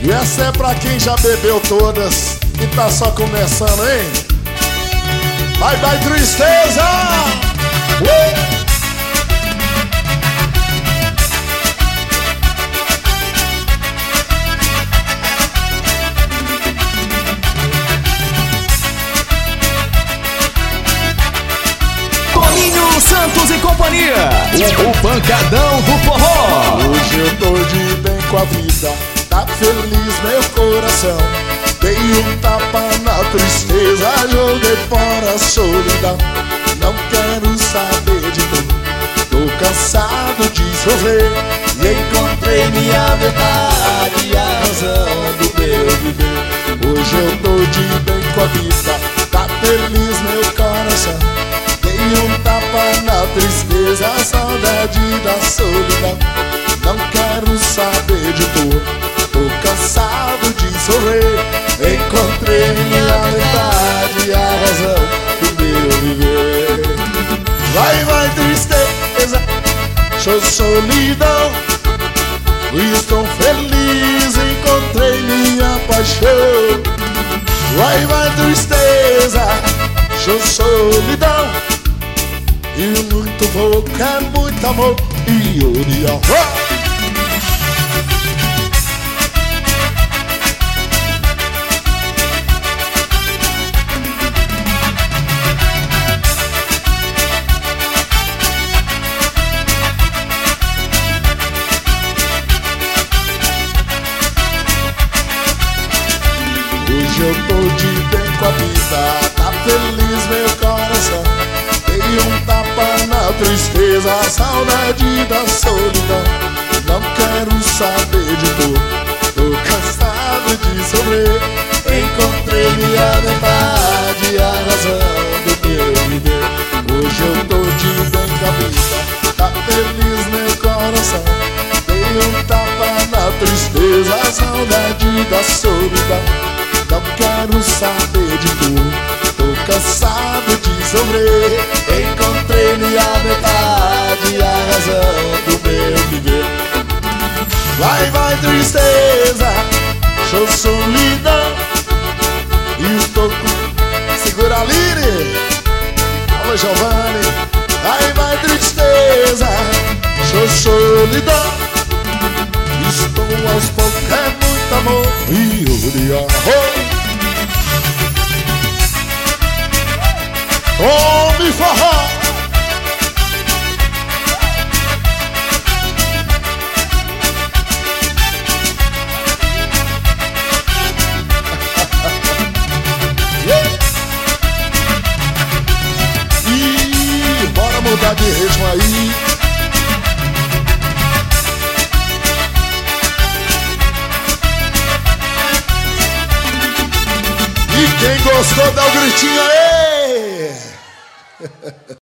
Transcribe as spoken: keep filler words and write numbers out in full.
E essa é pra quem já bebeu todas e tá só começando, hein? Vai, vai, tristeza! Uh! Santos e companhia, o, o pancadão do forró. Hoje eu tô de bem com a vida, tá feliz meu coração. Dei um tapa na tristeza, joguei fora a solidão. Não quero saber de tudo, tô cansado de sofrer. E encontrei minha verdade e a razão do meu viver. Hoje eu tô de bem com a vida, tá feliz meu coração. Dei um tapa na tristeza, a saudade da solidão. Não quero saber de dor, tô cansado de sofrer. Encontrei minha verdade e a razão do meu viver. Vai, vai, tristeza, show solidão. Estou feliz, encontrei minha paixão. Vai, vai, tristeza, show solidão. E muito pouco é muito amor e união. Hoje eu tô de bem com a vida, tá feliz meu coração. Dei um tapa na tristeza, a saudade da solidão. Não quero saber de dor, tô cansado de sofrer. Encontrei minha verdade e a razão do meu viver. Hoje eu tô de bem com a vida, tá feliz meu coração. Dei um tapa na tristeza, a saudade da solidão. Não quero saber de dor, tô cansado de sofrer. Encontrei minha verdade e a razão do meu viver. Vai, vai, tristeza, show solidão. E estou com... Segura a Lire. Alô, Giovanni. Vai, vai, tristeza, show solidão. Estou aos poucos, é muito amor e união. Homem forró. E bora mudar de ritmo aí. E quem gostou dá o gritinho aí.